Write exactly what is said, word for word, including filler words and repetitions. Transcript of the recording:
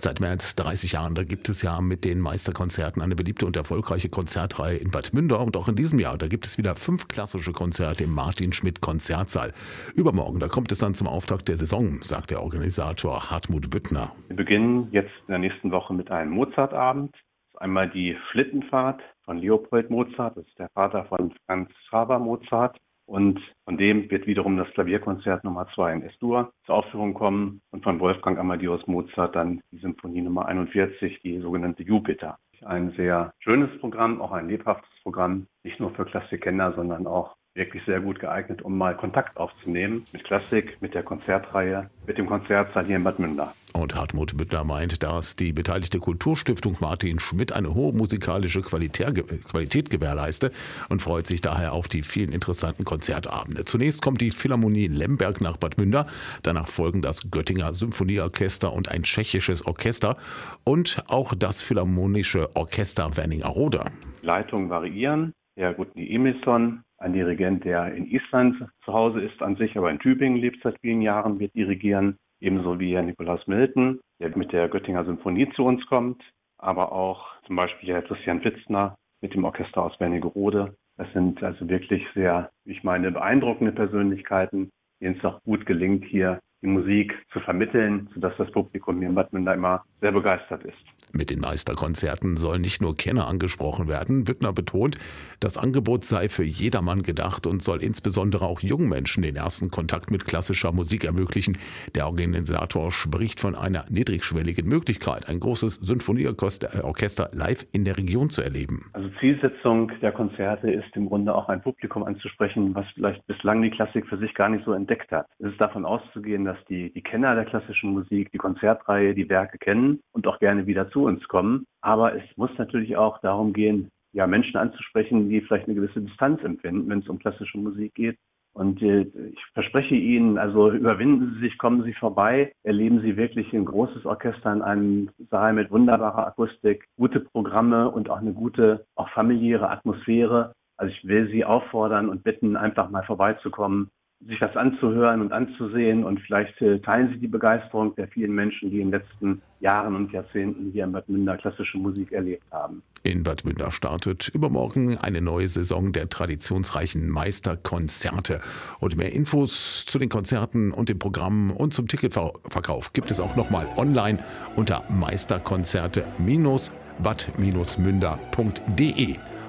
Seit mehr als dreißig Jahren, da gibt es ja mit den Meisterkonzerten eine beliebte und erfolgreiche Konzertreihe in Bad Münder. Und auch in diesem Jahr, da gibt es wieder fünf klassische Konzerte im Martin-Schmidt-Konzertsaal. Übermorgen, da kommt es dann zum Auftakt der Saison, sagt der Organisator Hartmut Büttner. Wir beginnen jetzt in der nächsten Woche mit einem Mozartabend. Das ist einmal die Schlittenfahrt von Leopold Mozart, das ist der Vater von Franz Xaver Mozart. Und von dem wird wiederum das Klavierkonzert Nummer zwei in S-Dur zur Aufführung kommen und von Wolfgang Amadeus Mozart dann die Symphonie Nummer einundvierzig, die sogenannte Jupiter. Ein sehr schönes Programm, auch ein lebhaftes Programm, nicht nur für Klassikkenner, sondern auch wirklich sehr gut geeignet, um mal Kontakt aufzunehmen mit Klassik, mit der Konzertreihe, mit dem Konzertsaal hier in Bad Münder. Und Hartmut Büttner meint, dass die beteiligte Kulturstiftung Martin Schmidt eine hohe musikalische Qualität, Qualität gewährleiste und freut sich daher auf die vielen interessanten Konzertabende. Zunächst kommt die Philharmonie Lemberg nach Bad Münder, danach folgen das Göttinger Symphonieorchester und ein tschechisches Orchester und auch das Philharmonische Orchester Wernigerode. Leitungen variieren. Herr Gudni Emilsson, ein Dirigent, der in Island zu Hause ist an sich, aber in Tübingen lebt seit vielen Jahren, wird dirigieren. Ebenso wie Herr Nikolaus Milton, der mit der Göttinger Symphonie zu uns kommt. Aber auch zum Beispiel Herr Christian Witzner mit dem Orchester aus Wernigerode. Das sind also wirklich sehr, ich meine, beeindruckende Persönlichkeiten, denen es auch gut gelingt, hier die Musik zu vermitteln, sodass das Publikum hier in Bad Münder immer sehr begeistert ist. Mit den Meisterkonzerten sollen nicht nur Kenner angesprochen werden. Büttner betont, das Angebot sei für jedermann gedacht und soll insbesondere auch jungen Menschen den ersten Kontakt mit klassischer Musik ermöglichen. Der Organisator spricht von einer niedrigschwelligen Möglichkeit, ein großes Symphonieorchester live in der Region zu erleben. Also Zielsetzung der Konzerte ist im Grunde auch ein Publikum anzusprechen, was vielleicht bislang die Klassik für sich gar nicht so entdeckt hat. Es ist davon auszugehen, dass die, die Kenner der klassischen Musik, die Konzertreihe, die Werke kennen und auch gerne wieder zu uns kommen. Aber es muss natürlich auch darum gehen, ja, Menschen anzusprechen, die vielleicht eine gewisse Distanz empfinden, wenn es um klassische Musik geht. Und äh, ich verspreche Ihnen, also überwinden Sie sich, kommen Sie vorbei, erleben Sie wirklich ein großes Orchester in einem Saal mit wunderbarer Akustik, gute Programme und auch eine gute, auch familiäre Atmosphäre. Also ich will Sie auffordern und bitten, einfach mal vorbeizukommen, sich das anzuhören und anzusehen, und vielleicht äh, teilen Sie die Begeisterung der vielen Menschen, die in den letzten Jahren und Jahrzehnten hier in Bad Münder klassische Musik erlebt haben. In Bad Münder startet übermorgen eine neue Saison der traditionsreichen Meisterkonzerte. Und mehr Infos zu den Konzerten und dem Programm und zum Ticketverkauf gibt es auch nochmal online unter meisterkonzerte Bindestrich bad Bindestrich münder punkt de.